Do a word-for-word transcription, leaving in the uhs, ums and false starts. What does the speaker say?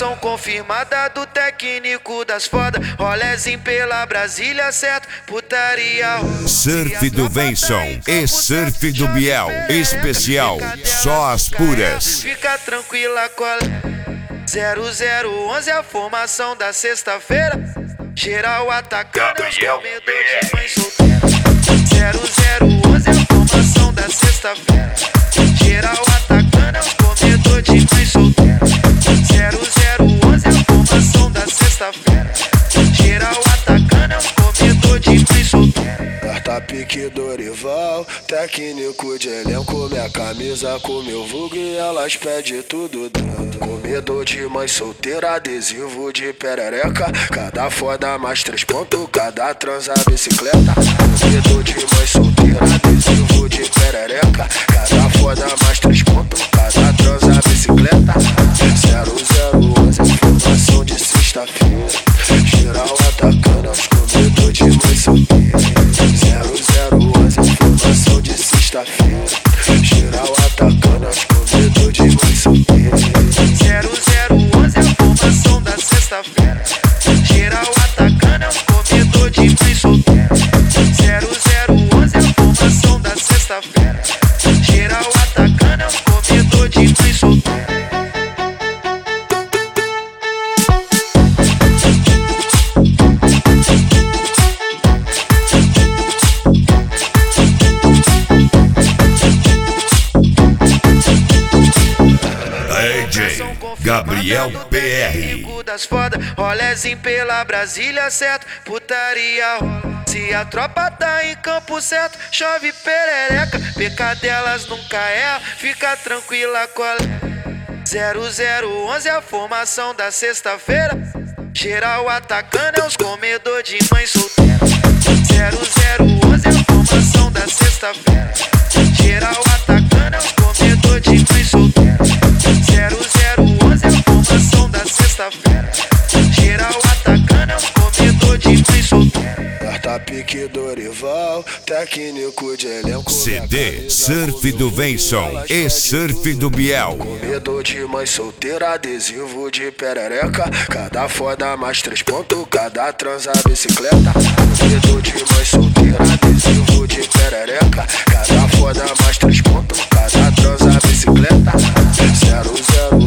Contratação confirmada do técnico das foda. Rolezinho pela Brasília, certo? Putaria. Surf do Venson e surf do Biel. Especial, só as puras. Fica tranquila, colega. zero zero onze a formação da sexta-feira. Geral atacando os comedores de mãe solteira. zero zero onze a formação da sexta-feira. Geral atacando os comedores de mãe solteira. zero zero onze a formação da sexta-feira. Geral atacando os comedores de mãe solteira. Carta pique Dorival, técnico de elenco. Minha camisa com meu vulgo e elas pedem tudo dentro. Comedor de mãe solteira, adesivo de perereca. Cada foda mais três pontos, cada transa bicicleta. Comedor de mãe solteira, adesivo de perereca. Cada foda mais três pontos, cada transa bicicleta. zero zero onze, informação de sexta-feira. Geral atacando aos comedor de mãe solteira. zero zero onze, informação de sexta-feira. Geral atacando aos comedor de mãe solteira. zero zero onze a formação da sexta-feira. Geral atacando aos comedor de mãe solteira. zero zero onze a formação da sexta-feira. Geral atacando aos comedor de mãe solteira. Gabriel P R. Das foda, rolezinho pela Brasília, certo? Putaria rola. Se a tropa tá em campo certo, chove perereca. Pecadelas nunca erra, fica tranquila, colega. zero zero onze a formação da sexta-feira. Geral atacando é os comedor de mãe solteira. zero zero onze a formação da sexta-feira. Geral atacando é os comedor de mãe solteira. zero zero onze a formação da sexta-feira. Geral atacando é os comedor de mãe solteira. Carta pique Dorival, técnico de elenco. C D Surf do Venson e Surf do Biel. Comedor de mãe solteira, adesivo de perereca. Cada foda mais três pontos, cada transa bicicleta. Comedor de mãe solteira, adesivo de perereca. Cada foda mais três pontos, cada transa bicicleta. zero zero